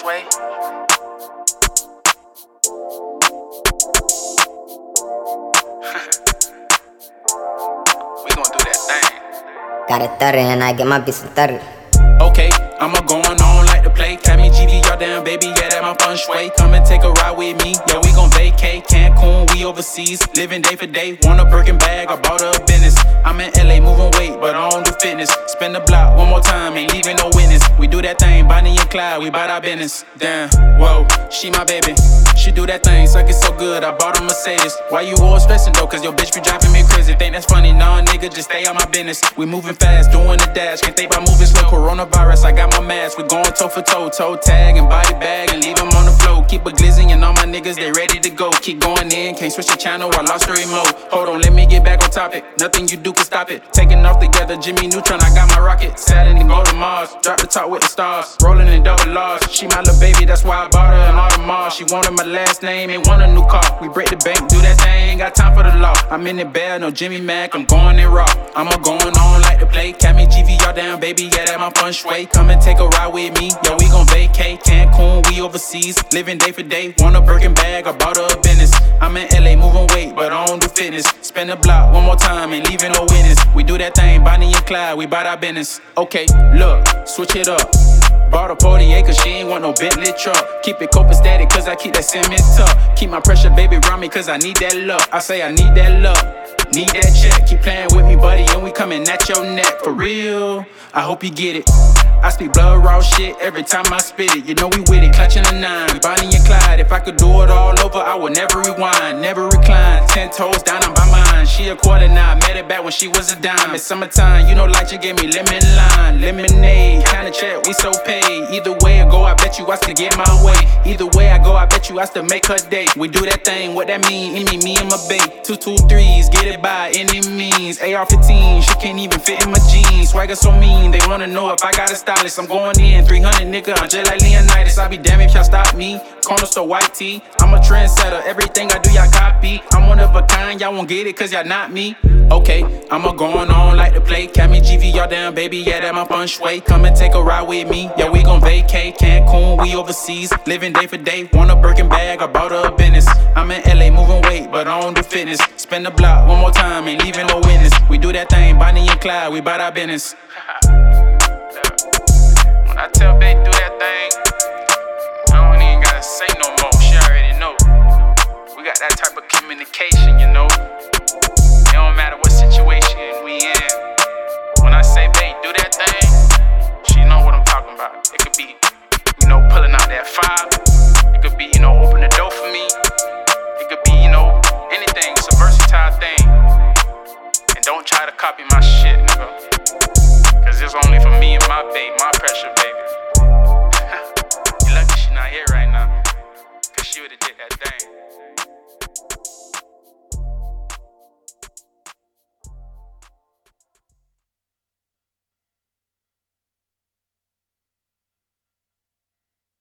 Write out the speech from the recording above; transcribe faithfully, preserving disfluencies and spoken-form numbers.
shui. We gon' do that thing. Got a thirty and I get my bitch a thirty. Okay, I'ma going on like the play. Cammy G V, y'all down, baby, yeah, that my fun shui. Come and take a ride with me, yeah, we gon' vacate. Cancun, we overseas, living day for day. Want a Birkin bag, I bought her a business. I'm in L A moving weight, but I don't do fitness. Spin the block one more time, ain't leaving no witness. We do that thing, Bonnie and Clyde, we bout our business. Damn, whoa, she my baby. She do that thing, suck it so good, I bought a Mercedes. Why you all stressing though, cause your bitch be driving me crazy. Think that's funny, nah nigga, just stay out my business. We moving fast, doing the dash, can't think about moving slow. Coronavirus, I got my mask, we going toe for toe. Toe tag and body bag and leave them on the floor. Keep a glizzy and all my niggas, they ready to go. Keep going in, can't switch the channel, I lost the remote. Hold on, let me get back on topic, nothing you do can stop it. Taking off together, Jimmy Neutron, I got my rocket. Saturn and go to Mars, drop the top with the stars. Rolling in double R's, she my little baby, that's why I bought her an Audemars. She wanted my last name, ain't want a new car. We break the bank, do that thing, ain't got time for the law. I'm in the bed, no Jimmy Mac, I'm going in raw. I'ma going on like the play. Cammy G V, y'all down, baby, yeah, that my fun shui. Come and take a ride with me, yo, we gon' vacate. Cancun, we overseas, living day for day. Want a Birkin bag, I bought her a business. I'm in L A moving weight, but I don't do fitness. Spin the block one more time, ain't leaving no witness. We do that thing, Bonnie and Clyde, we bout our business. Okay, look, switch it up. Bought a forty acres, she ain't want no Bentley truck. Keep it copacetic, cause I keep that cement tuck. Keep my pressure, baby, around me, cause I need that luck. I say I need that luck, need that check. Keep playing with me, buddy, and we coming at your neck. For real, I hope you get it. I speak blood raw shit every time I spit it. You know we with it, clutching a nine. Bonnie and Clyde, if I could do it all over, I would never rewind, never recline. Ten toes down, I'm by mine. She a quarter now, met it back when she was a dime. It's summertime, you know like you gave me lemon lime. Lemonade, kinda check, we so paid. Either way I go, I bet you I still get my way. Either way I go, I bet you I still make her day. We do that thing, what that mean? It mean me and my babe. Two, two, threes, get it by any means. A R fifteen, she can't even fit in my jeans. Swagger so mean, they wanna know if I got a stylist. I'm going in, three hundred nigga, I'm just like Leonidas. I be damn if y'all stop me. Corner store white tee, I'm a trendsetter. Everything I do, y'all copy. I'm one of a kind, y'all won't get it cause y'all not me. Okay, I'ma going on like the play. Cammy G V, y'all down, baby, yeah, that my fun shui. Come and take a ride with me, yeah, we gon' vacate. Cancun, we overseas, living day for day. Want a Birkin bag, I bought her a business. I'm in L A moving weight, but I don't do fitness. Spin the block one more time, ain't leaving no witness. We do that thing, Bonnie and Clyde, we bout our business. When I tell babe do that thing, I don't even gotta say no more, she already know. We got that type of communication, you know. It don't matter what situation we in. When I say babe do that thing, she know what I'm talking about. It could be, you know, pulling out that fire. It could be, you know, open the door for me. It could be, you know, anything. It's a versatile thing. And don't try to copy my shit, nigga. Cause it's only for me and my babe.